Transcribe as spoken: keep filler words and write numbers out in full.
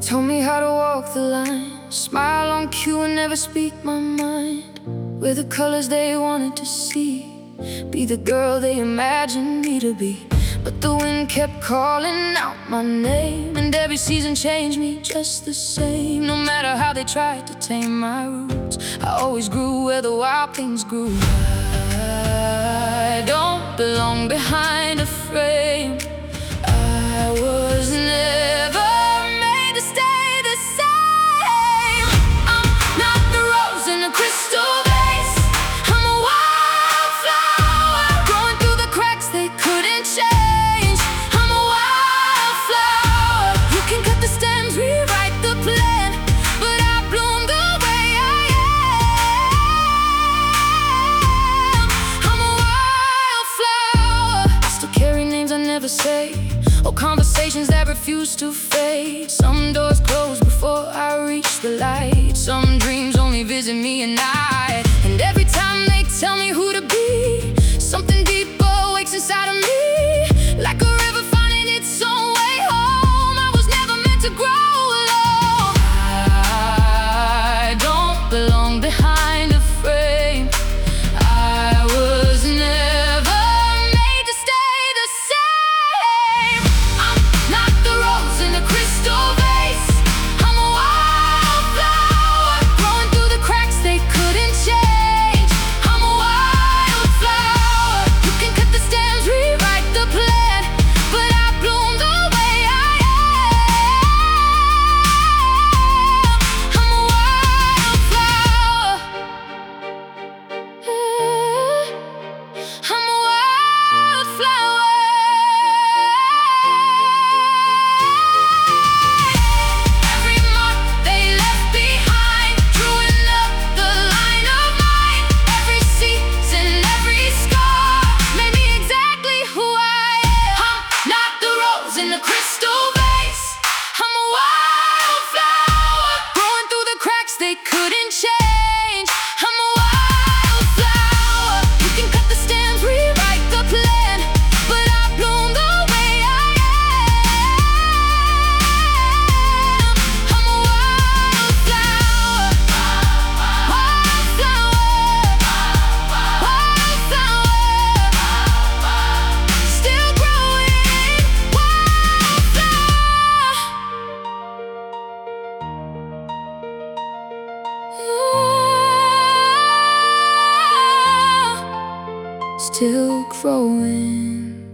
Told me how to walk the line, smile on cue and never speak my mind. We're the colors they wanted to see, be the girl they imagined me to be. But the wind kept calling out my name, and every season changed me just the same. No matter how they tried to tame my roots, I always grew where the wild things grew. I don't belong behind a frame. I was never made to stay the same. I'm not the rose in a crystal vase. I'm a wildflower growing through the cracks they couldn't change. I'm a wildflower. You can cut the stems, rewrite the plan, but I bloom the way I am. I'm a wildflower. I still carry names I never say, or conversations that refuse to fade. Some doors close before I reach the light. Some dreams only visit me at night. And every time they tell me who to be, something deeper wakes inside of me. Like a river finding its own way home. I was never meant to grow alone. I don't belong behind a frame. I was never made to stay the same. I'm not the rose in a crystal vase. I'm a wildflower growing through the cracks they couldn't change. I'm a wildflower. You can cut the stems, rewrite the plan, but I bloom the way I am. I'm a wildflower. I'm a wildflower. Every mark they left behind, drawing up the line of mine. Every season, every scar made me exactly who I am. I'm not the rose in the crystal vase. I'm a wildflower growing through the cracks they couldn't change. I'm a wildflower. You can cut the stems, rewrite the plan, but I bloom the way I am. I'm a wildflower. Wildflower. Wildflower. Still growing. Wildflower. Still growing.